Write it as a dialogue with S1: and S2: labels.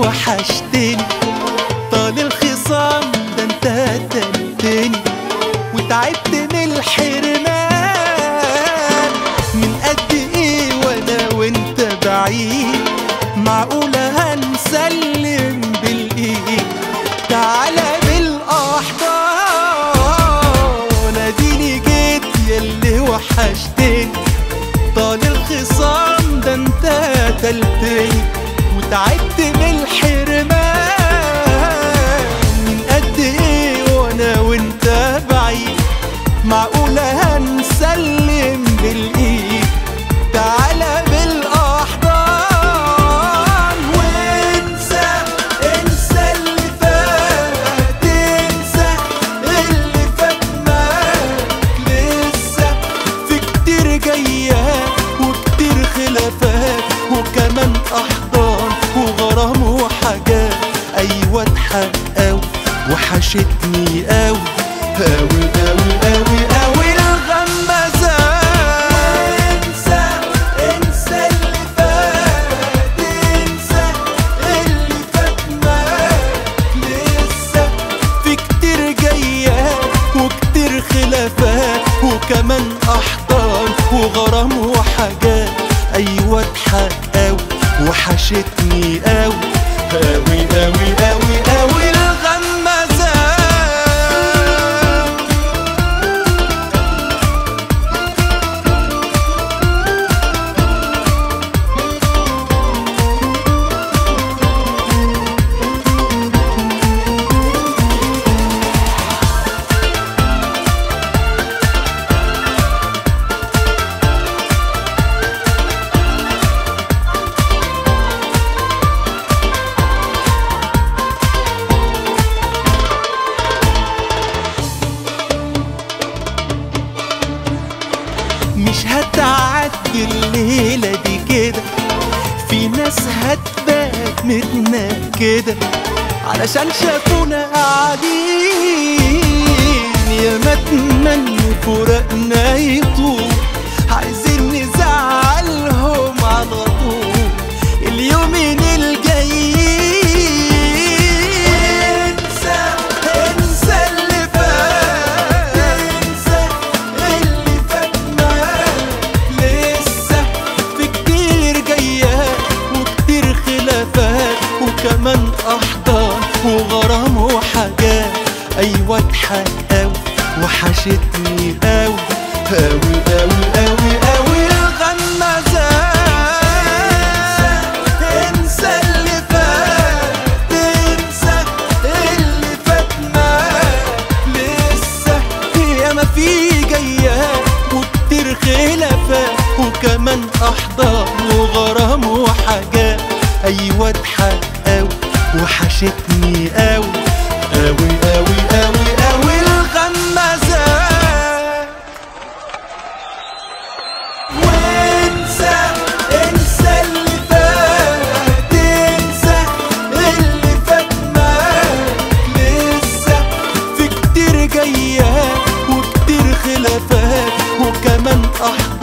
S1: وحشتني. طال الخصام ده انت قتلتني وتعبت من الحرمان. من قد ايه وانا وانت بعيد، معقولة هنسلم بالايد؟ تعالى بالاحضان اديني جيت ياللي وحشتني. طال الخصام ده انت قتلتني وتعبت من الحرمان. من قد ايه وانا وانت بعيد، معقولة هنسلم بالايد؟ تعالى بالاحضان وانسى، انسى اللي فات، انسى اللي فات معاك. لسه في كتير جاية وكتير خلافات وكمان احضان وغرام وحاجات. ايوه اتحقق وحشتني قوي قوي قوي قوي قوي الغمازات. انسى، انسى اللي فات، انسى اللي فات معاك. لسه في كتير جايات وكتير خلافات وكمان احضان وغرام وحاجات. ايوه اتحقق وحشتني قوي قوي قوي قوي قوي الغمازات. مش هتعدي الليلة دي كده، في ناس هتبات متنكدة علشان شافونا قاعدين. يا ما اتمنوا فراقنا يطول، عايزين نزعلهم على طول اليومين الجايين. انسى، انسى اللي فات، انسى اللي فات معاك. لسه في كتير جايات وكتير خلافات وكمان احضان وغرام وحاجات. ايوه اتحقق وحشتني قوي قوي قوي قوي قوي الغمازات. انسى اللي فات، انسى اللي فات معاك. لسه ياما في جايات وكتير خلافات وكمان احضان وغرام وحاجات. ايوه اتحقق وحشتني قوي قوي قوي قوي قوي الغمازات. وانسى، انسى اللي فات، انسى اللي فات معاك. لسه في كتير جايات وكتير خلافات وكمان احضان